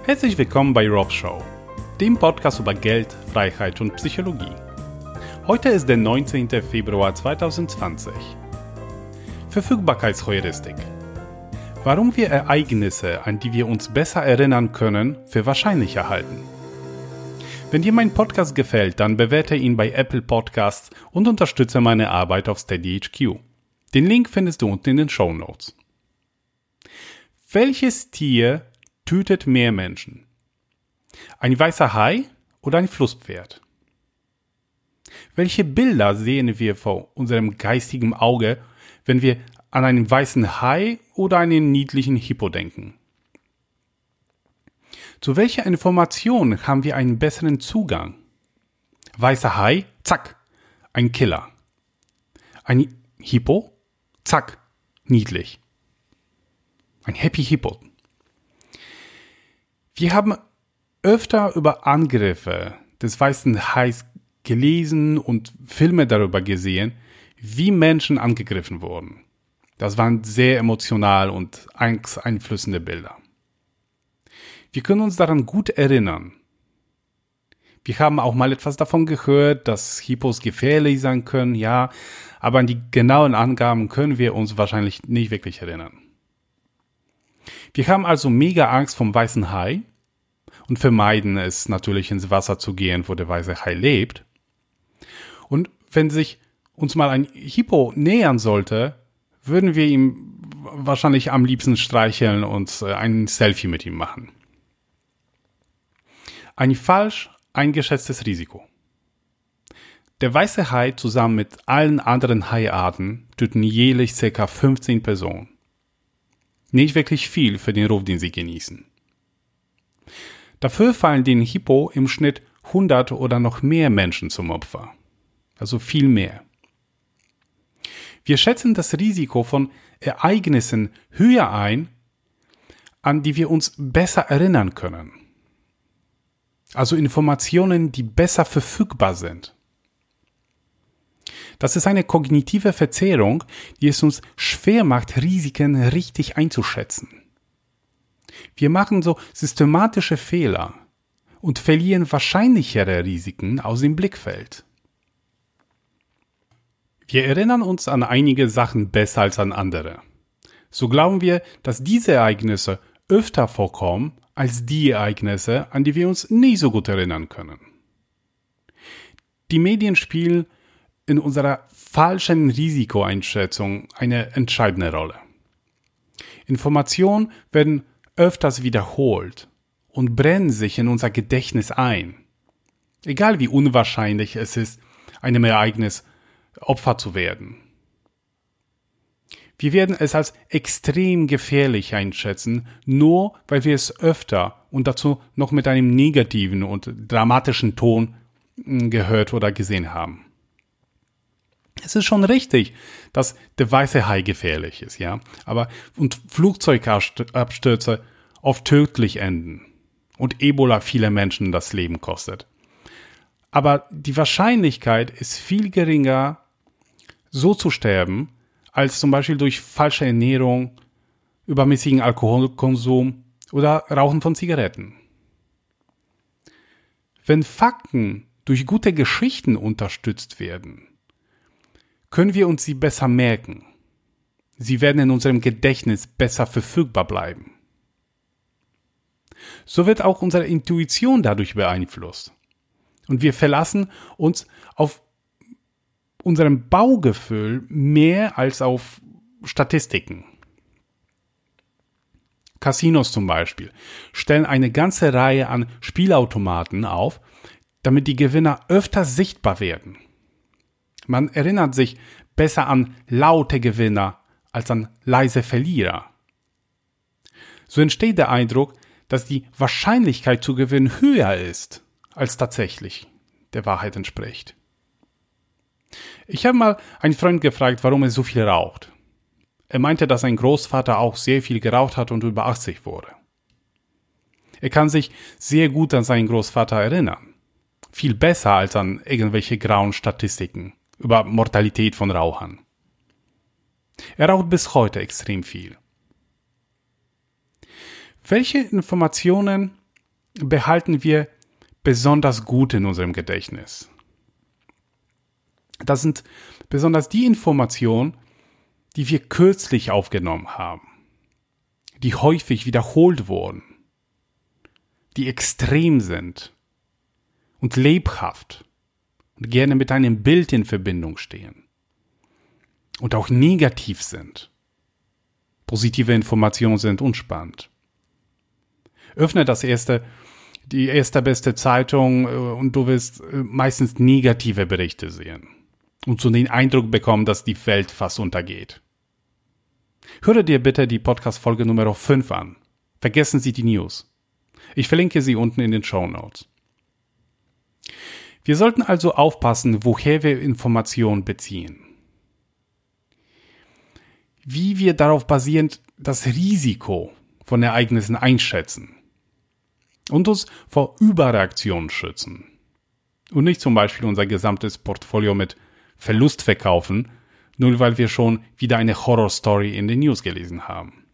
Herzlich willkommen bei Rob's Show, dem Podcast über Geld, Freiheit und Psychologie. Heute ist der 19. Februar 2020. Verfügbarkeitsheuristik. Warum wir Ereignisse, an die wir uns besser erinnern können, für wahrscheinlicher halten. Wenn dir mein Podcast gefällt, dann bewerte ihn bei Apple Podcasts und unterstütze meine Arbeit auf SteadyHQ. Den Link findest du unten in den Shownotes. Welches Tier tötet mehr Menschen? Ein weißer Hai oder ein Flusspferd? Welche Bilder sehen wir vor unserem geistigen Auge, wenn wir an einen weißen Hai oder einen niedlichen Hippo denken? Zu welcher Information haben wir einen besseren Zugang? Weißer Hai, zack, ein Killer. Ein Hippo, zack, niedlich. Ein Happy Hippo. Wir haben öfter über Angriffe des weißen Hais gelesen und Filme darüber gesehen, wie Menschen angegriffen wurden. Das waren sehr emotional und angsteinflößende Bilder. Wir können uns daran gut erinnern. Wir haben auch mal etwas davon gehört, dass Hippos gefährlich sein können, ja, aber an die genauen Angaben können wir uns wahrscheinlich nicht wirklich erinnern. Wir haben also mega Angst vom weißen Hai und vermeiden es natürlich ins Wasser zu gehen, wo der weiße Hai lebt. Und wenn sich uns mal ein Hippo nähern sollte, würden wir ihm wahrscheinlich am liebsten streicheln und ein Selfie mit ihm machen. Ein falsch eingeschätztes Risiko. Der weiße Hai zusammen mit allen anderen Haiarten töten jährlich ca. 15 Personen. Nicht wirklich viel für den Ruf, den sie genießen. Dafür fallen den Hippo im Schnitt 100 oder noch mehr Menschen zum Opfer. Also viel mehr. Wir schätzen das Risiko von Ereignissen höher ein, an die wir uns besser erinnern können. Also Informationen, die besser verfügbar sind. Das ist eine kognitive Verzerrung, die es uns schwer macht, Risiken richtig einzuschätzen. Wir machen so systematische Fehler und verlieren wahrscheinlichere Risiken aus dem Blickfeld. Wir erinnern uns an einige Sachen besser als an andere. So glauben wir, dass diese Ereignisse öfter vorkommen als die Ereignisse, an die wir uns nicht so gut erinnern können. Die Medien spielen in unserer falschen Risikoeinschätzung eine entscheidende Rolle. Informationen werden öfters wiederholt und brennen sich in unser Gedächtnis ein. Egal wie unwahrscheinlich es ist, einem Ereignis Opfer zu werden. Wir werden es als extrem gefährlich einschätzen, nur weil wir es öfter und dazu noch mit einem negativen und dramatischen Ton gehört oder gesehen haben. Es ist schon richtig, dass der weiße Hai gefährlich ist, ja, und Flugzeugabstürze oft tödlich enden und Ebola viele Menschen das Leben kostet. Aber die Wahrscheinlichkeit ist viel geringer, so zu sterben, als zum Beispiel durch falsche Ernährung, übermäßigen Alkoholkonsum oder Rauchen von Zigaretten. Wenn Fakten durch gute Geschichten unterstützt werden, können wir uns sie besser merken. Sie werden in unserem Gedächtnis besser verfügbar bleiben. So wird auch unsere Intuition dadurch beeinflusst. Und wir verlassen uns auf unserem Baugefühl mehr als auf Statistiken. Casinos zum Beispiel stellen eine ganze Reihe an Spielautomaten auf, damit die Gewinner öfter sichtbar werden. Man erinnert sich besser an laute Gewinner als an leise Verlierer. So entsteht der Eindruck, dass die Wahrscheinlichkeit zu gewinnen höher ist, als tatsächlich der Wahrheit entspricht. Ich habe mal einen Freund gefragt, warum er so viel raucht. Er meinte, dass sein Großvater auch sehr viel geraucht hat und über 80 wurde. Er kann sich sehr gut an seinen Großvater erinnern. Viel besser als an irgendwelche grauen Statistiken über Mortalität von Rauchern. Er raucht bis heute extrem viel. Welche Informationen behalten wir besonders gut in unserem Gedächtnis. Das sind besonders die Informationen, die wir kürzlich aufgenommen haben, die häufig wiederholt wurden, die extrem sind und lebhaft und gerne mit einem Bild in Verbindung stehen und auch negativ sind. Positive Informationen sind unspannend. Öffne die erste beste Zeitung und du wirst meistens negative Berichte sehen und so den Eindruck bekommen, dass die Welt fast untergeht. Höre dir bitte die Podcast-Folge Nummer 5 an. Vergessen Sie die News. Ich verlinke sie unten in den Shownotes. Wir sollten also aufpassen, woher wir Informationen beziehen. Wie wir darauf basierend das Risiko von Ereignissen einschätzen und uns vor Überreaktionen schützen. Und nicht zum Beispiel unser gesamtes Portfolio mit Verlust verkaufen, nur weil wir schon wieder eine Horrorstory in den News gelesen haben.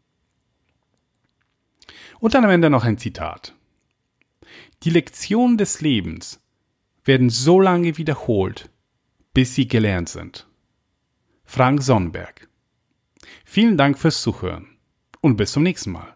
Und dann am Ende noch ein Zitat. Die Lektionen des Lebens werden so lange wiederholt, bis sie gelernt sind. Frank Sonnenberg. Vielen Dank fürs Zuhören und bis zum nächsten Mal.